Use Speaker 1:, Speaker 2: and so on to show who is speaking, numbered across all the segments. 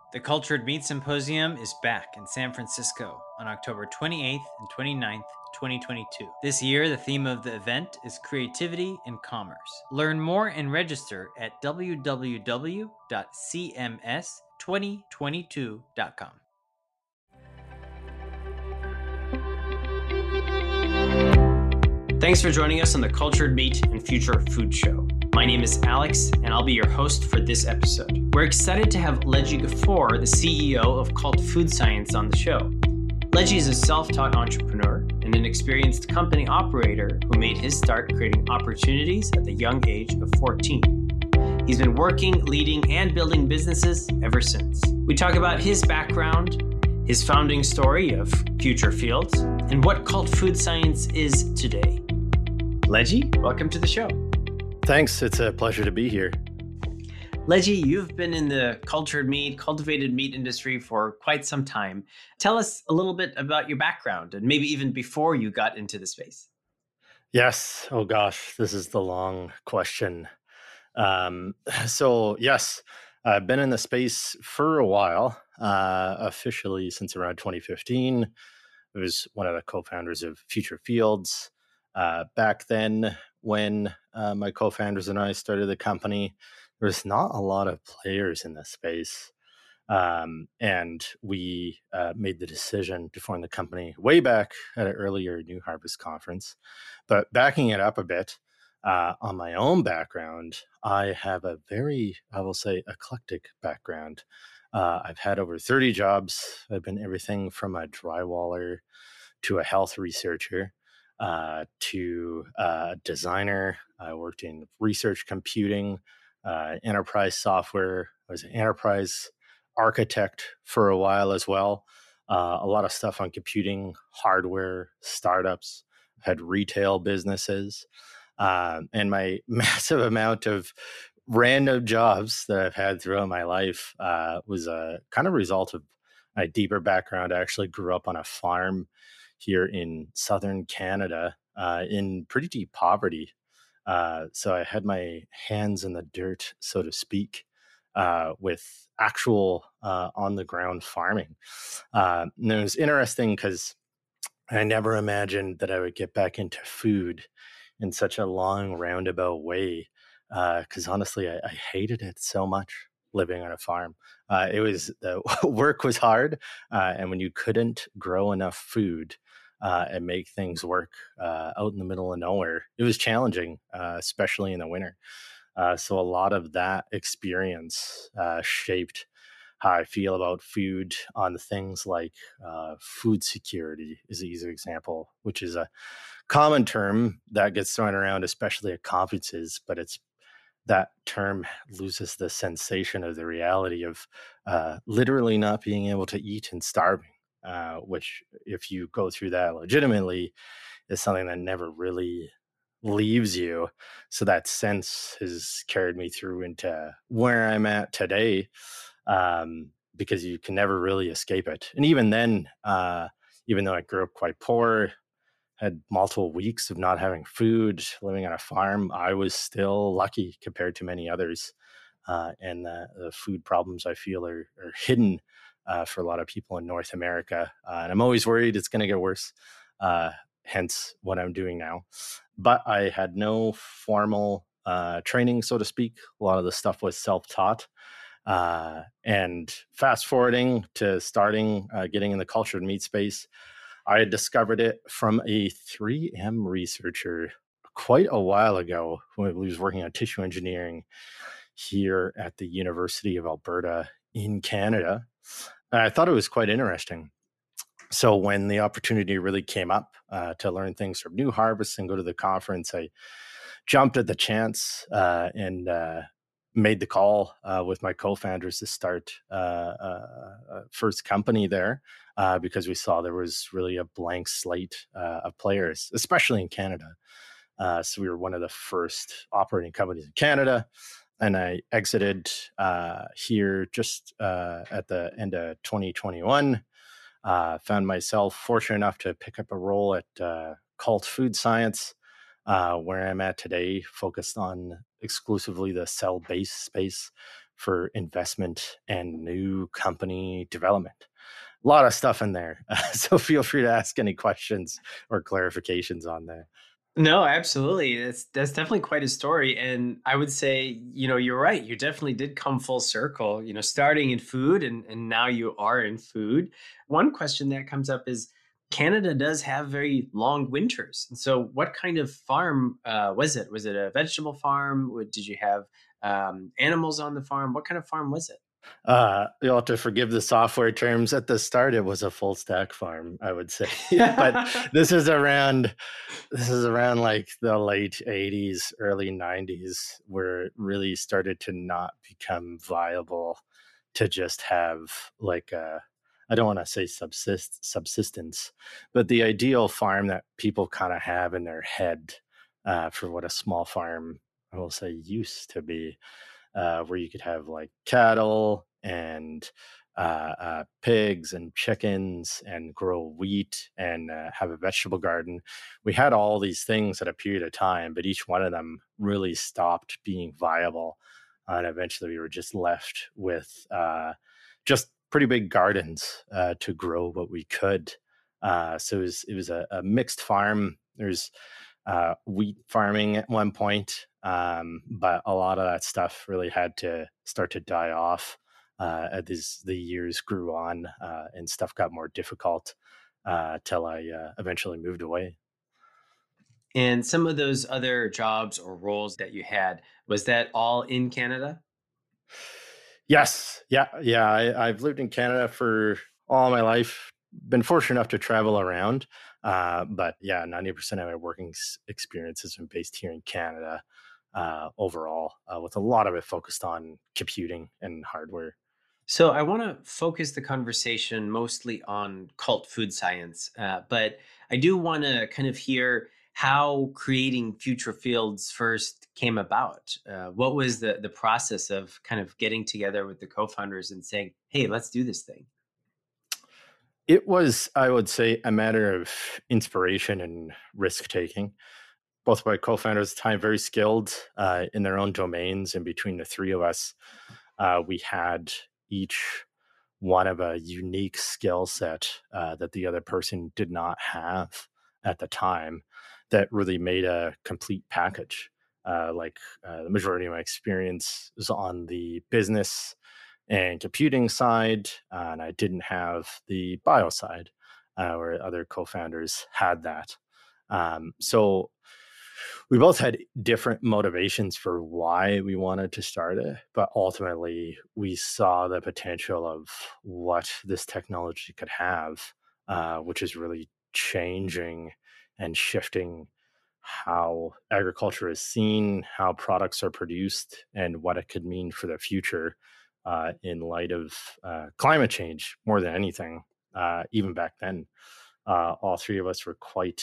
Speaker 1: The Cultured Meat Symposium is back in San Francisco on October 28th and 29th, 2022. This year, the theme of the event is creativity and commerce. Learn more and register at www.cms2022.com. Thanks for joining us on the Cultured Meat and Future Food Show. My name is Alex, and I'll be your host for this episode. We're excited to have Ledji Ghafour, the CEO of Cult Food Science, on the show. Ledji is a self-taught entrepreneur and an experienced company operator who made his start creating opportunities at the young age of 14. He's been working, leading, and building businesses ever since. We talk about his background, his founding story of Future Fields, and what Cult Food Science is today. Ledji, welcome to the show.
Speaker 2: Thanks. It's a pleasure to be here.
Speaker 1: Ledji, you've been in the cultivated meat industry for quite some time. Tell us a little bit about your background and maybe even before you got into the space.
Speaker 2: Yes. Oh gosh, this is the long question. Yes, I've been in the space for a while, officially since around 2015. I was one of the co-founders of Future Fields. Back then, when my co-founders and I started the company, there was not a lot of players in this space. And we made the decision to form the company way back at an earlier New Harvest conference. But backing it up a bit, on my own background, I have a very, I will say, eclectic background. I've had over 30 jobs. I've been everything from a drywaller to a health researcher. To a designer. I worked in research computing, enterprise software. I was an enterprise architect for a while as well. A lot of stuff on computing, hardware, startups, had retail businesses. And my massive amount of random jobs that I've had throughout my life was a kind of result of my deeper background. I actually grew up on a farm here in southern Canada in pretty deep poverty. So I had my hands in the dirt, so to speak, with actual on-the-ground farming. And it was interesting because I never imagined that I would get back into food in such a long roundabout way. Because honestly, I hated it so much living on a farm. The work was hard, and when you couldn't grow enough food and make things work out in the middle of nowhere, it was challenging, especially in the winter. So a lot of that experience shaped how I feel about food on things like food security is an easy example, which is a common term that gets thrown around, especially at conferences, but that term loses the sensation of the reality of literally not being able to eat and starving, which if you go through that legitimately is something that never really leaves you. So that sense has carried me through into where I'm at today, because you can never really escape it. And even then, even though I grew up quite poor, had multiple weeks of not having food, living on a farm, I was still lucky compared to many others. And the food problems I feel are hidden for a lot of people in North America. And I'm always worried it's going to get worse, hence what I'm doing now. But I had no formal training, so to speak. A lot of the stuff was self-taught. And fast forwarding to starting getting in the cultured meat space, I had discovered it from a 3M researcher quite a while ago when he was working on tissue engineering here at the University of Alberta in Canada. And I thought it was quite interesting. So when the opportunity really came up to learn things from New Harvest and go to the conference, I jumped at the chance and made the call with my co-founders to start a first company there because we saw there was really a blank slate of players, especially in Canada. So we were one of the first operating companies in Canada. And I exited here just at the end of 2021. Found myself fortunate enough to pick up a role at Cult Food Science, where I'm at today, focused on exclusively the cell-based space for investment and new company development. A lot of stuff in there. So feel free to ask any questions or clarifications on that.
Speaker 1: No, absolutely. That's definitely quite a story. And I would say, you're right. You definitely did come full circle, starting in food and now you are in food. One question that comes up is Canada does have very long winters. And so what kind of farm was it? Was it a vegetable farm? Did you have animals on the farm? What kind of farm was it?
Speaker 2: You'll have to forgive the software terms. At the start, it was a full stack farm, I would say. But this is around like the late 80s, early 90s, where it really started to not become viable to just have like I don't want to say subsistence, but the ideal farm that people kind of have in their head for what a small farm, I will say, used to be, where you could have like cattle and pigs and chickens and grow wheat and have a vegetable garden. We had all these things at a period of time, but each one of them really stopped being viable. And eventually we were just left with just pretty big gardens to grow what we could. So it was a mixed farm. There's wheat farming at one point, but a lot of that stuff really had to start to die off as the years grew on and stuff got more difficult till I eventually moved away.
Speaker 1: And some of those other jobs or roles that you had, was that all in Canada?
Speaker 2: Yes, yeah. I've lived in Canada for all my life. Been fortunate enough to travel around, but yeah, 90% of my working experience has been based here in Canada overall, with a lot of it focused on computing and hardware.
Speaker 1: So I want to focus the conversation mostly on cult food science, but I do want to kind of hear how creating Future Fields first came about. What was the process of kind of getting together with the co-founders and saying, "Hey, let's do this thing"?
Speaker 2: It was, I would say, a matter of inspiration and risk taking. Both my co-founders at the time very skilled in their own domains, and between the three of us, we had each one of a unique skill set that the other person did not have at the time, that really made a complete package. The majority of my experience is on the business and computing side, and I didn't have the bio side, where other co-founders had that. So we both had different motivations for why we wanted to start it, but ultimately we saw the potential of what this technology could have, which is really changing and shifting how agriculture is seen, how products are produced, and what it could mean for the future in light of climate change more than anything. Even back then, all three of us were quite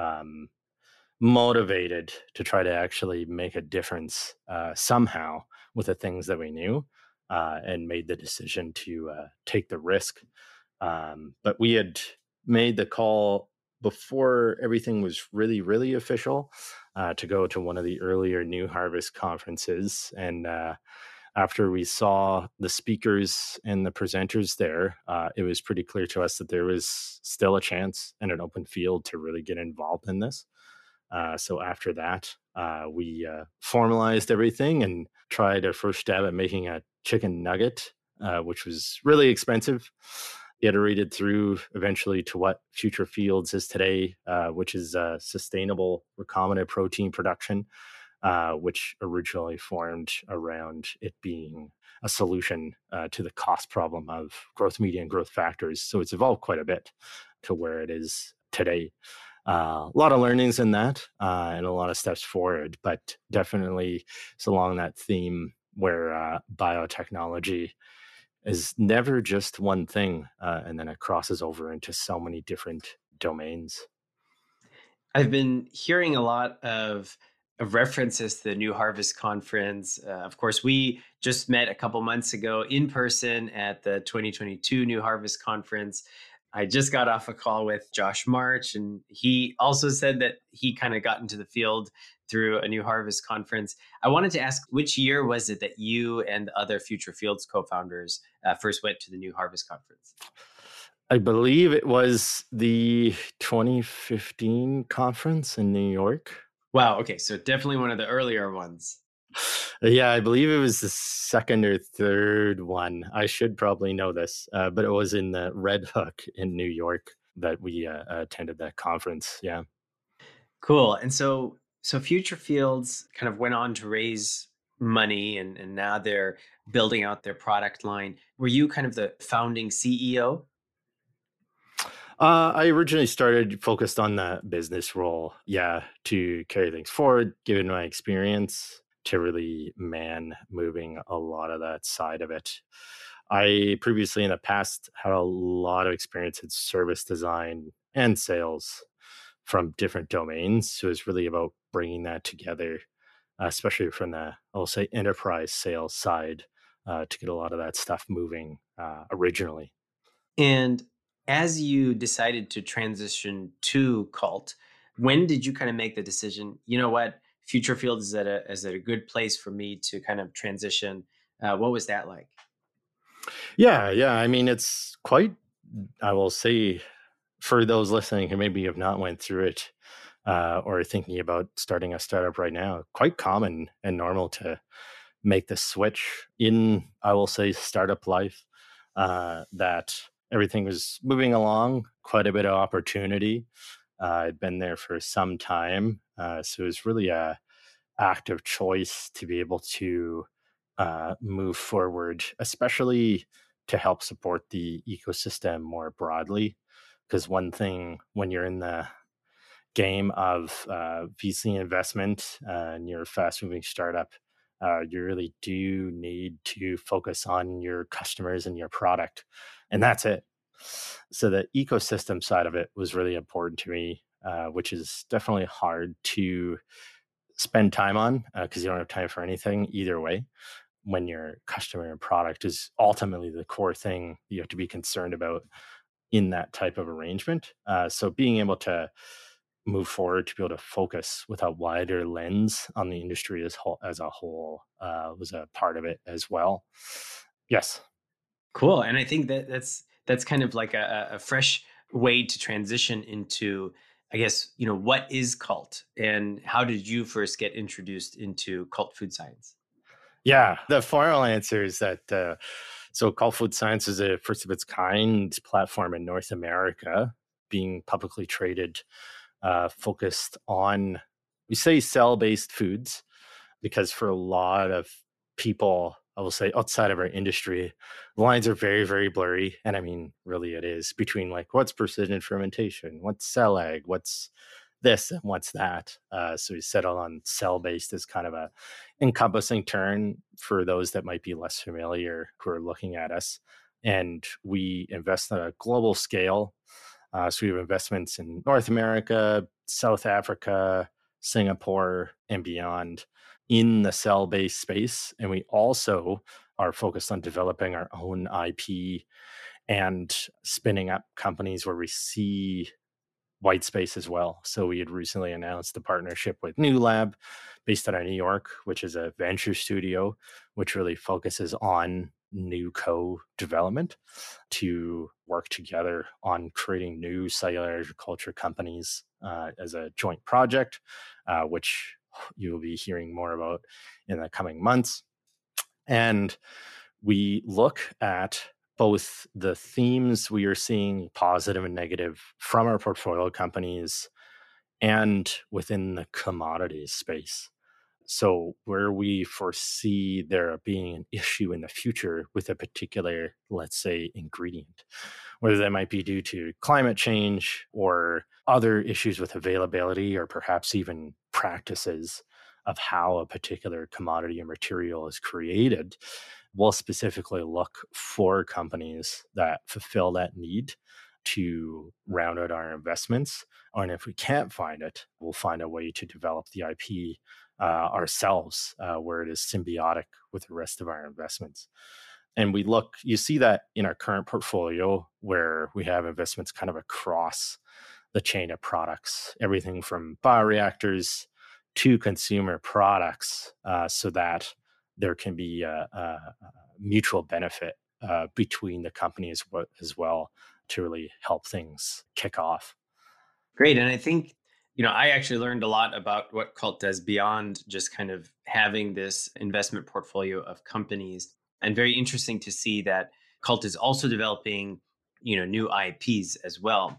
Speaker 2: motivated to try to actually make a difference somehow with the things that we knew, and made the decision to take the risk. But we had made the call before everything was really, really official, to go to one of the earlier New Harvest conferences. And after we saw the speakers and the presenters there, it was pretty clear to us that there was still a chance and an open field to really get involved in this. So after that, we formalized everything and tried our first stab at making a chicken nugget, which was really expensive. Iterated through eventually to what Future Fields is today, which is sustainable recombinant protein production, which originally formed around it being a solution to the cost problem of growth media and growth factors. So it's evolved quite a bit to where it is today. A lot of learnings in that, and a lot of steps forward, but definitely it's along that theme where biotechnology is never just one thing, and then it crosses over into so many different domains.
Speaker 1: I've been hearing a lot of references to the New Harvest Conference. Of course, we just met a couple months ago in person at the 2022 New Harvest Conference. I just got off a call with Josh March, and he also said that he kind of got into the field through a New Harvest conference. I wanted to ask, which year was it that you and the other Future Fields co-founders first went to the New Harvest conference?
Speaker 2: I believe it was the 2015 conference in New York.
Speaker 1: Wow. Okay. So definitely one of the earlier ones.
Speaker 2: Yeah, I believe it was the second or third one. I should probably know this, but it was in the Red Hook in New York that we attended that conference. Yeah.
Speaker 1: Cool. And so Future Fields kind of went on to raise money and now they're building out their product line. Were you kind of the founding CEO?
Speaker 2: I originally started focused on the business role, yeah, to carry things forward, given my experience to really man moving a lot of that side of it. I previously in the past had a lot of experience in service design and sales from different domains. So it's really about bringing that together, especially from the, I'll say, enterprise sales side to get a lot of that stuff moving originally.
Speaker 1: And as you decided to transition to Cult, when did you kind of make the decision, you know what, Future Fields is at a good place for me to kind of transition? What was that like?
Speaker 2: Yeah. I mean, it's quite, I will say, for those listening who maybe have not went through it or are thinking about starting a startup right now, quite common and normal to make the switch in, I will say, startup life. That everything was moving along, quite a bit of opportunity. I'd been there for some time, so it was really a active choice to be able to move forward, especially to help support the ecosystem more broadly. Because one thing when you're in the game of VC investment and you're a fast moving startup, you really do need to focus on your customers and your product. And that's it. So the ecosystem side of it was really important to me, which is definitely hard to spend time on because you don't have time for anything either way when your customer and product is ultimately the core thing you have to be concerned about in that type of arrangement. So being able to move forward to be able to focus with a wider lens on the industry as a whole was a part of it as well. Yes.
Speaker 1: Cool. And I think that's kind of like a fresh way to transition into, I guess, what is Cult and how did you first get introduced into Cult Food Science?
Speaker 2: Yeah. The final answer is that so Cult Food Science is a first of its kind platform in North America, being publicly traded, focused on, we say, cell based foods, because for a lot of people, I will say outside of our industry, the lines are very, very blurry. And I mean, really, it is between like what's precision fermentation, what's cell ag, what's this, and what's that. So we settled on cell based as kind of a encompassing term for those that might be less familiar who are looking at us. And we invest on a global scale. So we have investments in North America, South Africa, Singapore, and beyond in the cell based space. And we also are focused on developing our own IP and spinning up companies where we see white space as well. So we had recently announced a partnership with New Lab based out of New York, which is a venture studio, which really focuses on new co-development to work together on creating new cellular agriculture companies as a joint project, which you will be hearing more about in the coming months. And we look at both the themes we are seeing positive and negative from our portfolio companies and within the commodities space. So where we foresee there being an issue in the future with a particular, let's say, ingredient, whether that might be due to climate change or other issues with availability or perhaps even practices of how a particular commodity or material is created, we'll specifically look for companies that fulfill that need to round out our investments. And if we can't find it, we'll find a way to develop the IP ourselves where it is symbiotic with the rest of our investments. And we look, you see that in our current portfolio where we have investments kind of across the chain of products, everything from bioreactors to consumer products so that there can be a mutual benefit between the companies as well to really help things kick off.
Speaker 1: Great. And I think, I actually learned a lot about what Cult does beyond just kind of having this investment portfolio of companies. And very interesting to see that Cult is also developing, new IPs as well.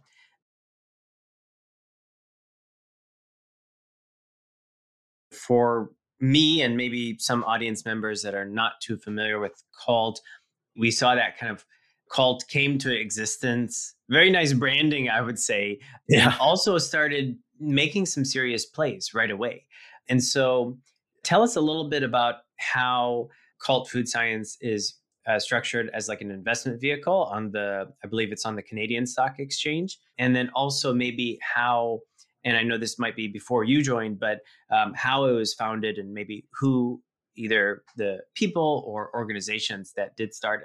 Speaker 1: For me and maybe some audience members that are not too familiar with Cult, we saw that kind of Cult came to existence. Very nice branding, I would say, and
Speaker 2: Yeah.
Speaker 1: also started making some serious plays right away. And so, tell us a little bit about how Cult Food Science is structured as like an investment vehicle I believe it's on the Canadian Stock Exchange, and then also maybe how. And I know this might be before you joined, but how it was founded and maybe who either the people or organizations that did start it.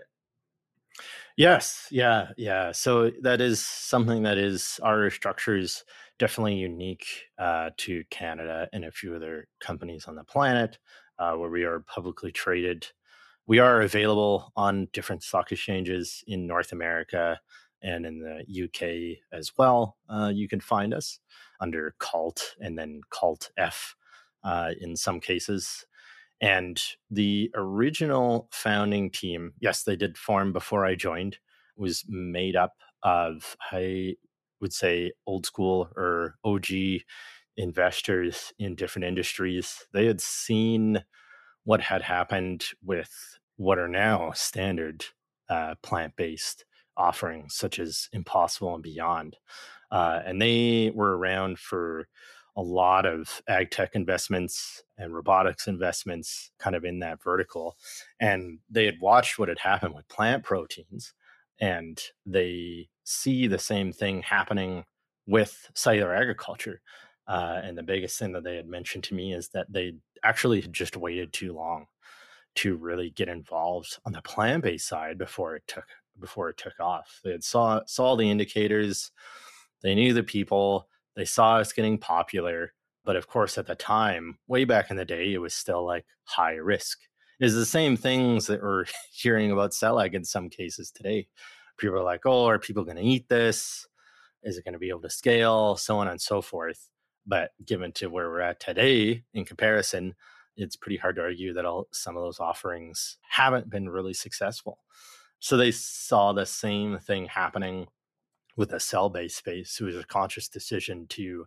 Speaker 2: Yes, yeah, yeah. So that is something that is our structure is definitely unique to Canada and a few other companies on the planet where we are publicly traded. We are available on different stock exchanges in North America and in the UK as well. You can find us under Cult and then Cult F in some cases. And the original founding team, yes, they did form before I joined, was made up of, I would say, old school or OG investors in different industries. They had seen what had happened with what are now standard plant based offerings, such as Impossible and Beyond. And they were around for a lot of ag tech investments and robotics investments kind of in that vertical. And they had watched what had happened with plant proteins, and they see the same thing happening with cellular agriculture. And the biggest thing that they had mentioned to me is that they actually had just waited too long to really get involved on the plant-based side before it took off. They had saw all the indicators, they knew the people, they saw us getting popular, but of course at the time, way back in the day, it was still like high risk. It's the same things that we're hearing about Celag in some cases today. People are like, "Oh, are people going to eat this? Is it going to be able to scale?" So on and so forth. But given to where we're at today in comparison, it's pretty hard to argue that some of those offerings haven't been really successful. So they saw the same thing happening with a cell-based space. It was a conscious decision to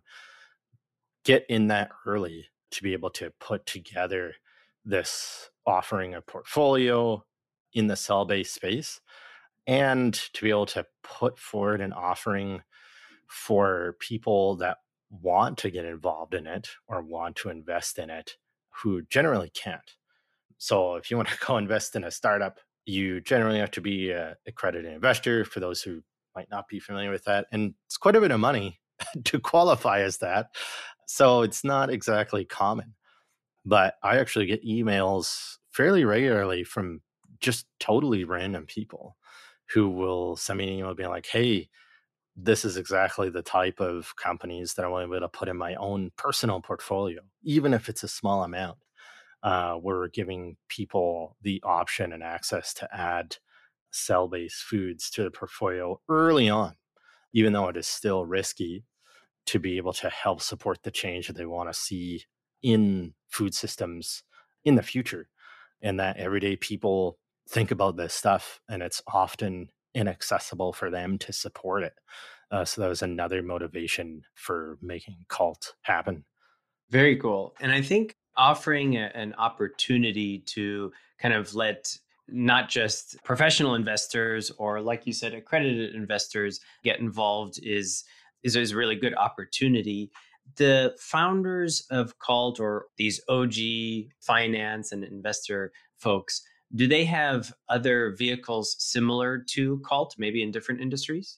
Speaker 2: get in that early to be able to put together this offering a portfolio in the cell-based space and to be able to put forward an offering for people that want to get involved in it or want to invest in it who generally can't. So if you want to go invest in a startup, you generally have to be a accredited investor for those who might not be familiar with that. And it's quite a bit of money to qualify as that. So it's not exactly common. But I actually get emails fairly regularly from just totally random people who will send me an email being like, "Hey, this is exactly the type of companies that I want to be able to put in my own personal portfolio, even if it's a small amount." We're giving people the option and access to add cell based foods to the portfolio early on, even though it is still risky to be able to help support the change that they want to see in food systems in the future. And that everyday people think about this stuff and it's often inaccessible for them to support it. So that was another motivation for making Cult happen.
Speaker 1: Very cool. And I think offering an opportunity to kind of let not just professional investors or, like you said, accredited investors get involved is a really good opportunity. The founders of Cult or these OG finance and investor folks, do they have other vehicles similar to Cult, maybe in different industries?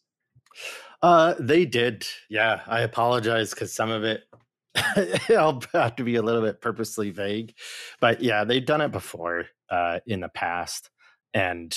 Speaker 2: They did. Yeah. I apologize because some of it I'll have to be a little bit purposely vague. But yeah, they've done it before in the past. And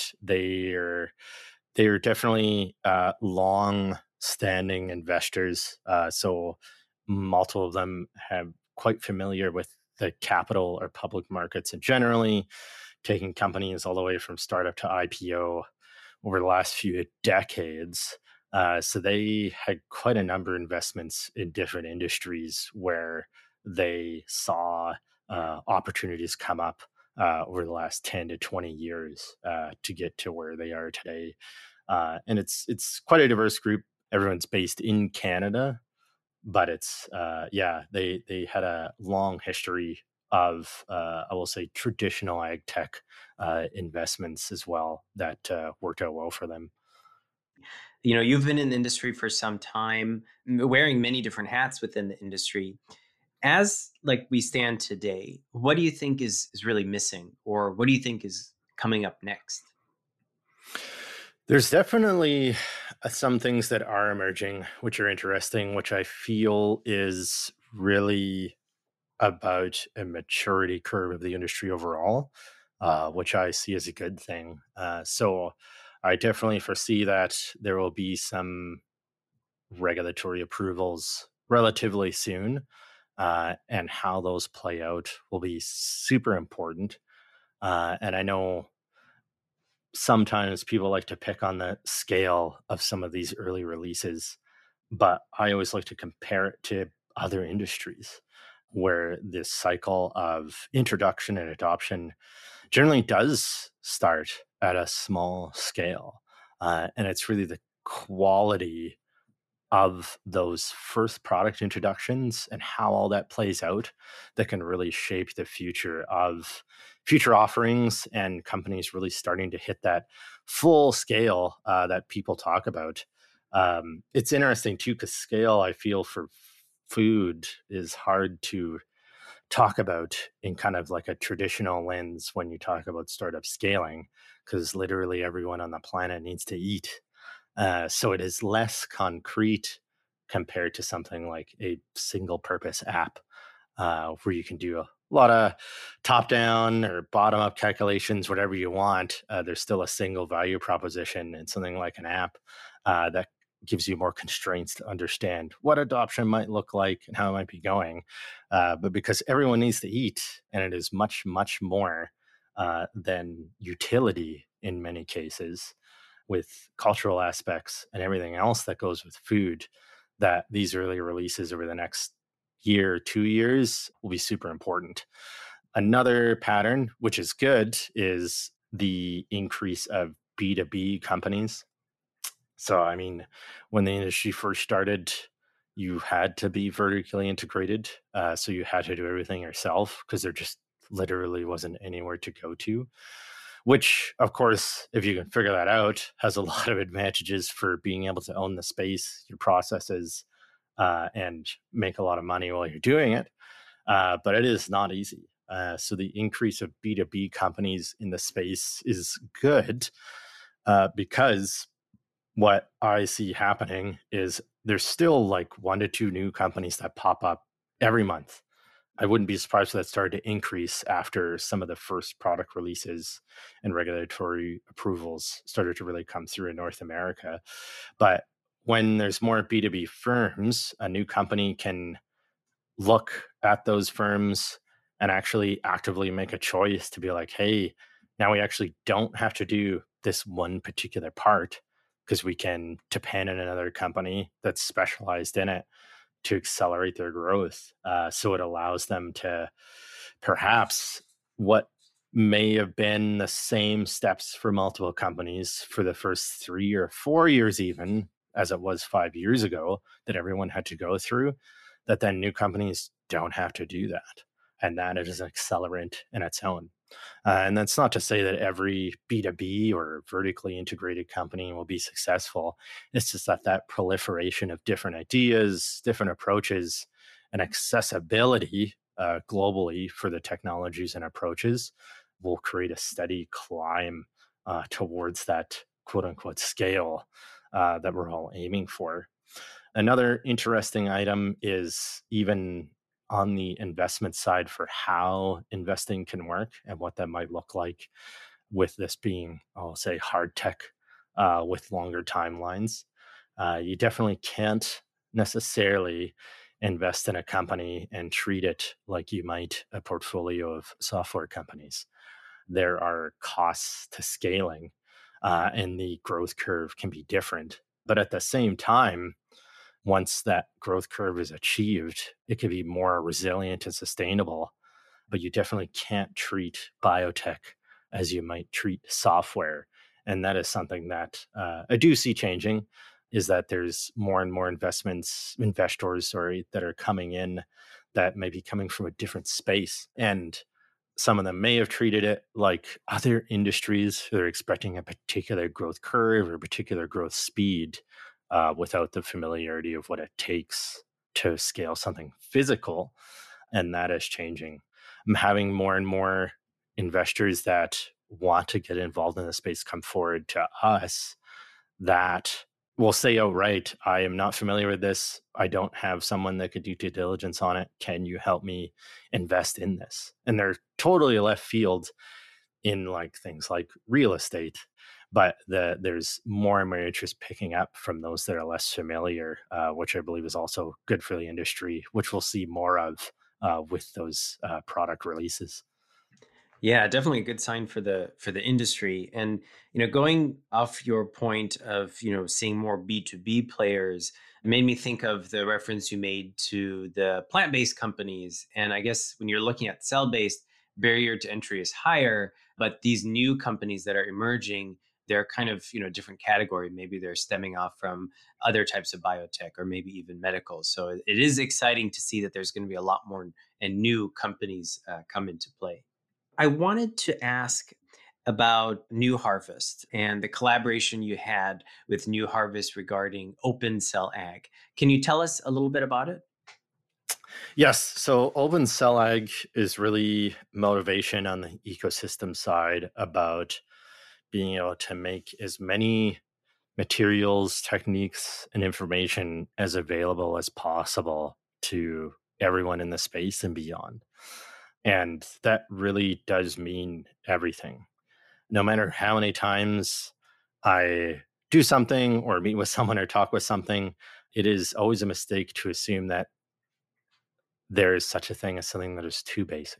Speaker 2: they're definitely long standing investors. So multiple of them have quite familiar with the capital or public markets and generally taking companies all the way from startup to IPO over the last few decades. So they had quite a number of investments in different industries where they saw opportunities come up over the last 10 to 20 years to get to where they are today. And it's quite a diverse group. Everyone's based in Canada, but it's yeah, they had a long history of I will say traditional ag tech investments as well that worked out well for them.
Speaker 1: You've been in the industry for some time, wearing many different hats within the industry. As like we stand today, what do you think is really missing, or what do you think is coming up next?
Speaker 2: There's definitely some things that are emerging, which are interesting, which I feel is really about a maturity curve of the industry overall, which I see as a good thing. So I definitely foresee that there will be some regulatory approvals relatively soon, and how those play out will be super important. And I know sometimes people like to pick on the scale of some of these early releases, but I always like to compare it to other industries where this cycle of introduction and adoption generally does start at a small scale. And it's really the quality of those first product introductions and how all that plays out that can really shape the future of future offerings and companies really starting to hit that full scale that people talk about. It's interesting too, because scale, I feel, for food is hard to talk about in kind of like a traditional lens when you talk about startup scaling, because literally everyone on the planet needs to eat. So it is less concrete compared to something like a single purpose app, where you can do a lot of top down or bottom up calculations, whatever you want. There's still a single value proposition, and something like an app that gives you more constraints to understand what adoption might look like and how it might be going. But because everyone needs to eat, and it is much, much more than utility in many cases, with cultural aspects and everything else that goes with food, that these early releases over the next year, 2 years will be super important. Another pattern, which is good, is the increase of B2B companies. So, I mean, when the industry first started, you had to be vertically integrated. So you had to do everything yourself because there just literally wasn't anywhere to go to, which, of course, if you can figure that out, has a lot of advantages for being able to own the space, your processes, and make a lot of money while you're doing it. But it is not easy. So the increase of B2B companies in the space is good, because what I see happening is there's still like 1 to 2 new companies that pop up every month. I wouldn't be surprised if that started to increase after some of the first product releases and regulatory approvals started to really come through in North America. But when there's more B2B firms, a new company can look at those firms and actually actively make a choice to be like, hey, now we actually don't have to do this one particular part because we can depend on another company that's specialized in it to accelerate their growth. So it allows them to perhaps what may have been the same steps for multiple companies for the first 3 or 4 years, even as it was 5 years ago, that everyone had to go through, that then new companies don't have to do that. And that it is an accelerant in its own. And that's not to say that every B2B or vertically integrated company will be successful. It's just that that proliferation of different ideas, different approaches, and accessibility globally for the technologies and approaches will create a steady climb towards that quote unquote scale that we're all aiming for. Another interesting item is even on the investment side for how investing can work and what that might look like with this being, I'll say, hard tech with longer timelines. You definitely can't necessarily invest in a company and treat it like you might a portfolio of software companies. There are costs to scaling, and the growth curve can be different. But at the same time, once that growth curve is achieved, it can be more resilient and sustainable. But you definitely can't treat biotech as you might treat software. And that is something that I do see changing, is that there's more and more investors, sorry, that are coming in that may be coming from a different space. And some of them may have treated it like other industries. They're expecting a particular growth curve or a particular growth speed without the familiarity of what it takes to scale something physical. And that is changing. I'm having more and more investors that want to get involved in the space come forward to us that will say outright, I am not familiar with this. I don't have someone that could do due diligence on it. Can you help me invest in this? And they're totally left field in like things like real estate. But there's more and more interest picking up from those that are less familiar, which I believe is also good for the industry, which we'll see more of with those product releases.
Speaker 1: Yeah, definitely a good sign for the industry. And going off your point of seeing more B2B players, it made me think of the reference you made to the plant-based companies. And I guess when you're looking at cell-based, barrier to entry is higher, but these new companies that are emerging, they're kind of different category. Maybe they're stemming off from other types of biotech or maybe even medical. So it is exciting to see that there's going to be a lot more and new companies come into play. I wanted to ask about New Harvest and the collaboration you had with New Harvest regarding open cell ag. Can you tell us a little bit about it?
Speaker 2: Yes. So Open Cell Ag is really motivation on the ecosystem side about being able to make as many materials, techniques, and information as available as possible to everyone in the space and beyond. And that really does mean everything. No matter how many times I do something or meet with someone or talk with something, it is always a mistake to assume that there is such a thing as something that is too basic.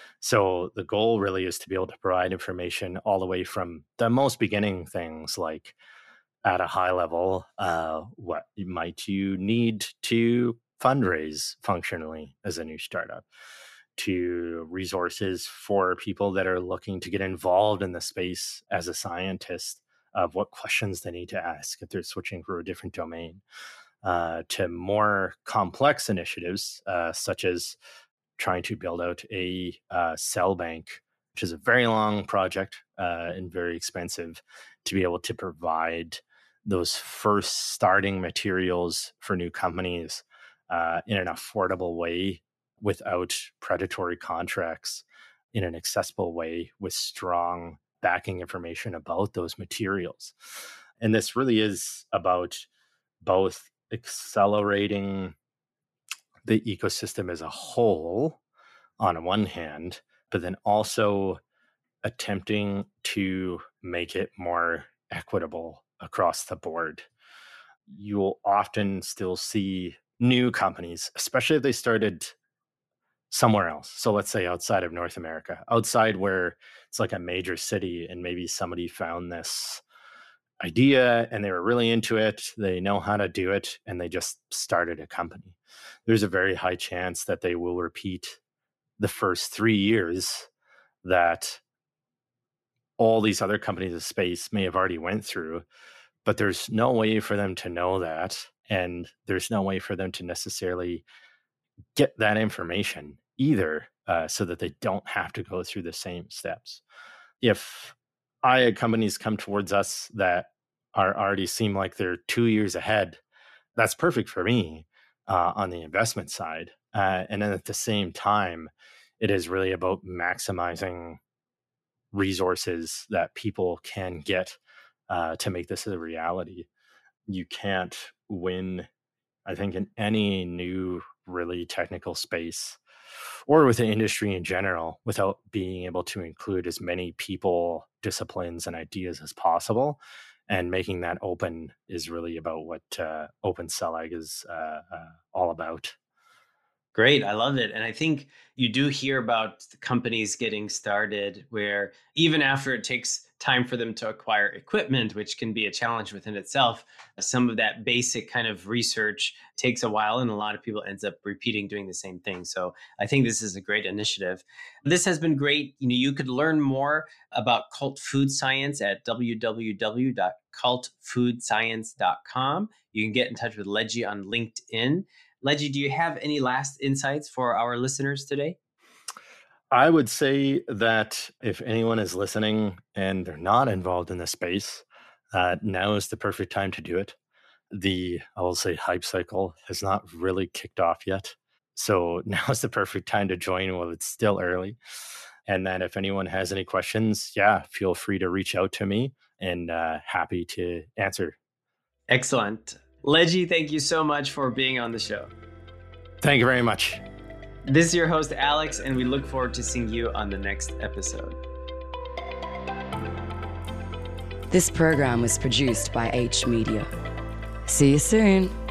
Speaker 2: So the goal really is to be able to provide information all the way from the most beginning things like at a high level, what might you need to fundraise functionally as a new startup, to resources for people that are looking to get involved in the space as a scientist of what questions they need to ask if they're switching for a different domain, to more complex initiatives such as trying to build out a cell bank, which is a very long project and very expensive to be able to provide those first starting materials for new companies in an affordable way without predatory contracts, in an accessible way with strong backing information about those materials. And this really is about both accelerating the ecosystem as a whole on one hand, but then also attempting to make it more equitable across the board. You'll often still see new companies, especially if they started somewhere else. So let's say outside of North America, outside where it's like a major city, and maybe somebody found this idea and they were really into it, they know how to do it, and they just started a company. There's a very high chance that they will repeat the first 3 years that all these other companies in space may have already went through, but there's no way for them to know that, and there's no way for them to necessarily get that information either, so that they don't have to go through the same steps. If IA companies come towards us that are already seem like they're 2 years ahead, that's perfect for me on the investment side. And then at the same time, it is really about maximizing resources that people can get to make this a reality. You can't win, I think, in any new, really technical space or with the industry in general without being able to include as many people, disciplines, and ideas as possible. And making that open is really about what Open Cell Ag is all about.
Speaker 1: Great. I love it. And I think you do hear about the companies getting started where even after it takes time for them to acquire equipment, which can be a challenge within itself, some of that basic kind of research takes a while and a lot of people ends up repeating doing the same thing. So I think this is a great initiative. This has been great. You could learn more about Cult Food Science at www.cultfoodscience.com. You can get in touch with Ledgie on LinkedIn. Ledgie, do you have any last insights for our listeners today?
Speaker 2: I would say that if anyone is listening and they're not involved in the space, now is the perfect time to do it. I will say, hype cycle has not really kicked off yet. So now is the perfect time to join while it's still early. And then if anyone has any questions, feel free to reach out to me and happy to answer.
Speaker 1: Excellent. Ledgie, thank you so much for being on the show.
Speaker 2: Thank you very much.
Speaker 1: This is your host, Alex, and we look forward to seeing you on the next episode.
Speaker 3: This program was produced by H Media. See you soon.